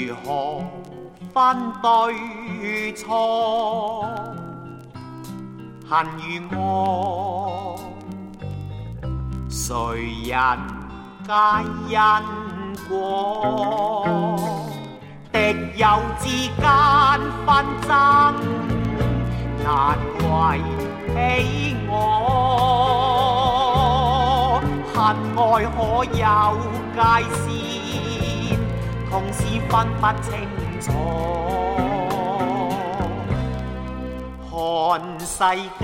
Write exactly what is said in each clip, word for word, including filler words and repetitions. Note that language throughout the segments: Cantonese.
如何分對錯？恨與我，誰人解因果？敵友之間紛爭，難為起我。恨愛可有界線，同時分不清楚。看世間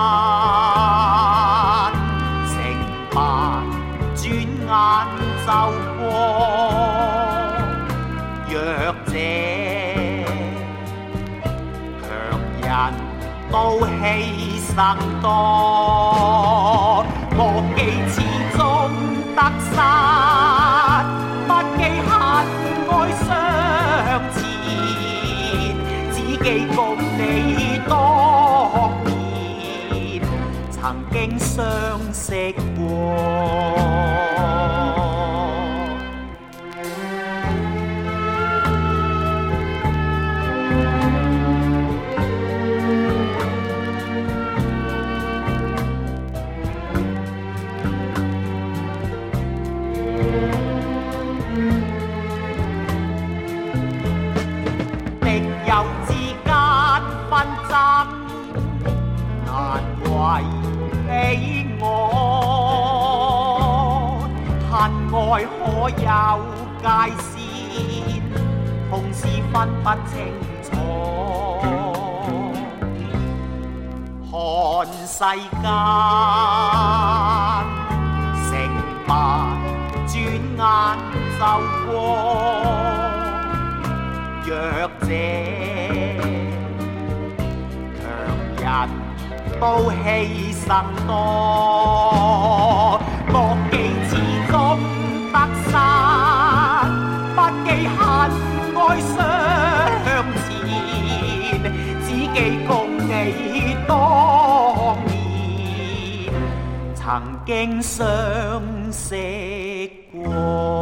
成敗，轉眼就過。弱者強人都犧牲多，惡記始終得失，不記恨愛相纏，只記共你當年曾經相識過。友之間紛爭，難為起我。恨愛可有界線，同時分不清楚。看世間成敗，轉眼就過。弱者強人都犧牲多，惡記始終得失，不記恨愛相纏，只記共你當年曾經相識過。